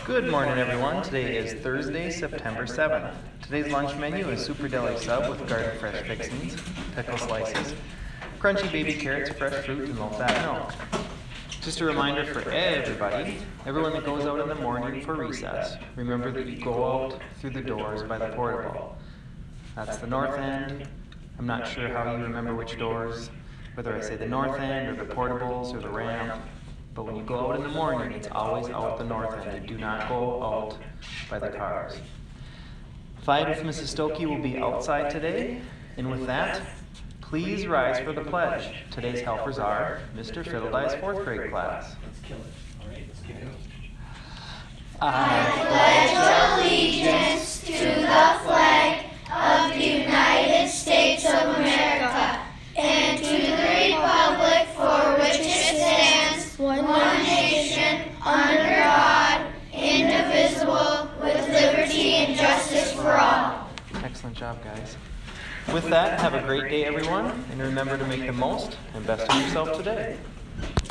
Good morning, everyone. Today is Thursday, September 7th. Today's lunch menu is Super Deli Sub with garden fresh fixings, pickle slices, crunchy baby carrots, fresh fruit, and low-fat milk. Just a reminder for everyone that goes out in the morning for recess, remember that you go out through the doors by the portable. That's the north end. I'm not sure how you remember which doors, whether I say the north end or the portables or the ramp. But when you go out in the morning, it's always out the north end. You do not go out by the cars. Fight with Mrs. Stokey will be outside today. And with that, please rise for the pledge. Today's helpers are Mr. Fiddledye's 4th grade class. Let's kill it. All right, let's get it. I pledge allegiance to the flag of the United States of America and to the republic for which it stands, one nation, under God, indivisible, with liberty and justice for all. Excellent job, guys. With that, have a great day, everyone, and remember to make the most and best of yourself today.